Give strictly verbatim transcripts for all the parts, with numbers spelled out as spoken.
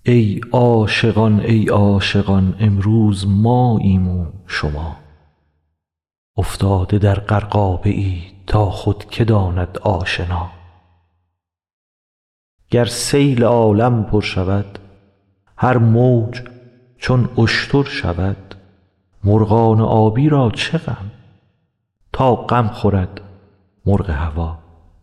ای عاشقان ای عاشقان امروز ماییم و شما، افتاده در غرقابه ای تا خود که داند آشنا. گر سیل عالم پر شود هر موج چون اشتر شود، مرغان آبی را چه غم تا غم خورد مرغ هوا.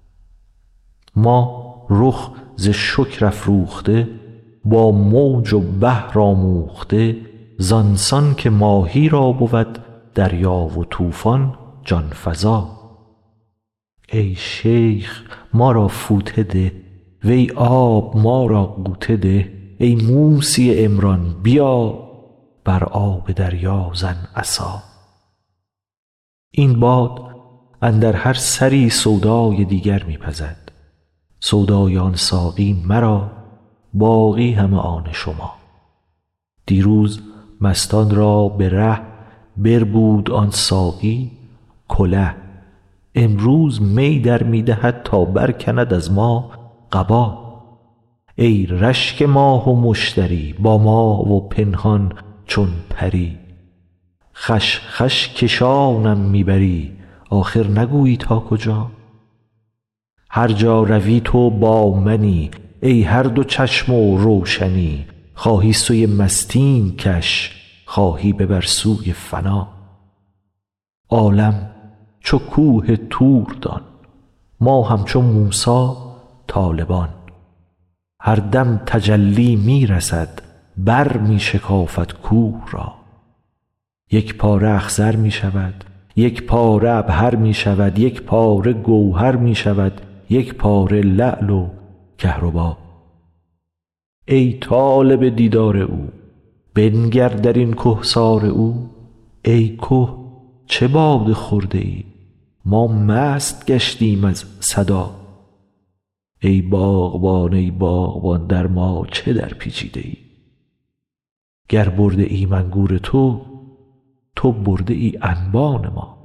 ما رخ ز شکر افروخته با موج و بحر آموخته، زان سان که ماهی را بود دریا و طوفان جان فزا. ای شیخ ما را فوطه ده وی آب ما را غوطه ده، ای موسی عمران بیا بر آب دریا زن عصا. این باد اندر هر سری سودای دیگر می پزد، سودای آن ساقی مرا باقی همه آن شما. دیروز مستان را به ره بربود آن ساقی کله، امروز می در می دهد تا برکند از ما قبا. ای رشک ماه و مشتری با ما و پنهان چون پری، خوش خوش کشانم می بری آخر نگویی تا کجا. هر جا روی تو با منی ای هر دو چشم و روشنی، خواهی سوی مستیم کش خواهی ببر سوی فنا. عالم چو کوه طور دان ما همچو موسی طالبان، هر دم تجلی می رسد بر می شکافد کوه را. یک پاره اخضر می شود یک پاره عبهر می شود، یک پاره گوهر می شود یک پاره لعل و کهربا. ای طالب دیدار او بنگر در این کهسار او، ای که چه باده خورده ای ما مست گشتیم از صدا. ای باغبان ای باغبان در ما چه درپیچیده ای، گر برده ایم انگور تو تو برده ای انبان ما.